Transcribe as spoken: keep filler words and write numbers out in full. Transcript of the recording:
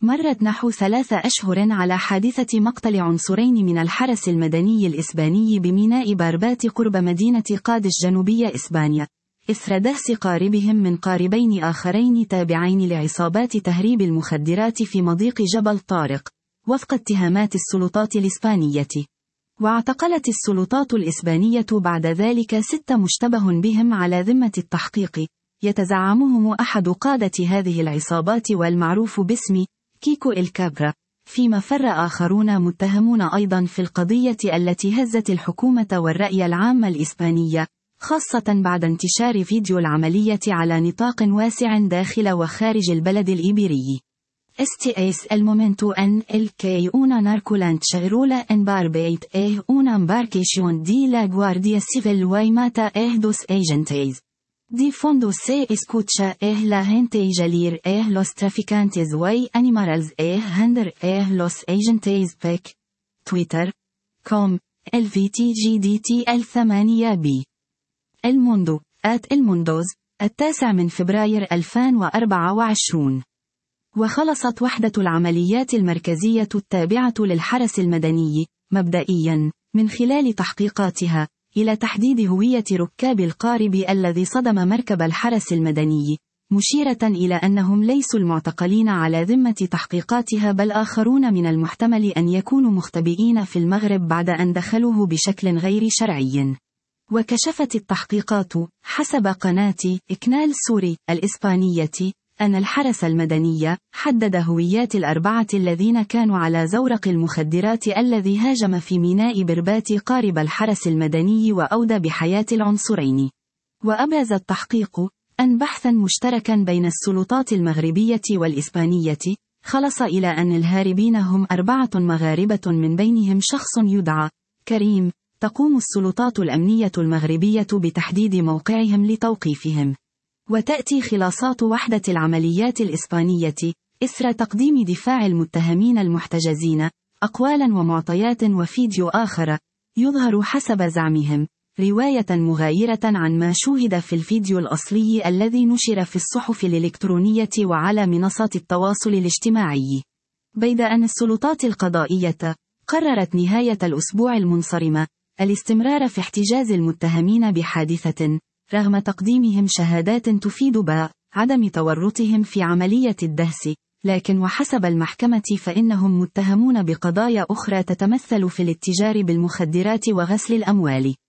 مرت نحو ثلاث أشهر على حادثة مقتل عنصرين من الحرس المدني الإسباني بميناء باربات قرب مدينة قادش جنوبية إسبانيا، إثر دهس قاربهم من قاربين آخرين تابعين لعصابات تهريب المخدرات في مضيق جبل طارق، وفق اتهامات السلطات الإسبانية. واعتقلت السلطات الإسبانية بعد ذلك ست مشتبه بهم على ذمة التحقيق، يتزعمهم أحد قادة هذه العصابات والمعروف باسم كيكو الكابرا، فيما فر آخرون متهمون أيضا في القضية التي هزت الحكومة والرأي العام الإسبانية، خاصة بعد انتشار فيديو العملية على نطاق واسع داخل وخارج البلد الإيبيري. Este es el momento en el que una narcolancha en Barbate es una embarcación de la Guardia Civil y mata a dos agentes. De fondo se escucha a la gente salir a los traficantes y animales a hinder a los agentes pec. Twitter. com. el V T G D T L ثمانية بي. الموندو. آت الموندوز. التاسع من فبراير ألفين وأربعة وعشرين. وخلصت وحدة العمليات المركزية التابعة للحرس المدني، مبدئياً، من خلال تحقيقاتها، إلى تحديد هوية ركاب القارب الذي صدم مركب الحرس المدني، مشيرة إلى أنهم ليسوا المعتقلين على ذمة تحقيقاتها بل آخرون من المحتمل أن يكونوا مختبئين في المغرب بعد أن دخلوه بشكل غير شرعي. وكشفت التحقيقات، حسب قناة إكنال سوري الإسبانية، أن الحرس المدني حدد هويات الأربعة الذين كانوا على زورق المخدرات الذي هاجم في ميناء بربات قارب الحرس المدني وأودى بحياة العنصرين. وأبرز التحقيق أن بحثا مشتركا بين السلطات المغربية والإسبانية خلص إلى أن الهاربين هم أربعة مغاربة، من بينهم شخص يدعى كريم، تقوم السلطات الأمنية المغربية بتحديد موقعهم لتوقيفهم. وتأتي خلاصات وحدة العمليات الإسبانية إثر تقديم دفاع المتهمين المحتجزين أقوالا ومعطيات وفيديو آخر يظهر حسب زعمهم رواية مغايرة عن ما شوهد في الفيديو الأصلي الذي نشر في الصحف الإلكترونية وعلى منصات التواصل الاجتماعي. بيد أن السلطات القضائية قررت نهاية الأسبوع المنصرم الاستمرار في احتجاز المتهمين بحادثة، رغم تقديمهم شهادات تفيد بعدم تورطهم في عملية الدهس، لكن وحسب المحكمة فإنهم متهمون بقضايا أخرى تتمثل في الاتجار بالمخدرات وغسل الأموال.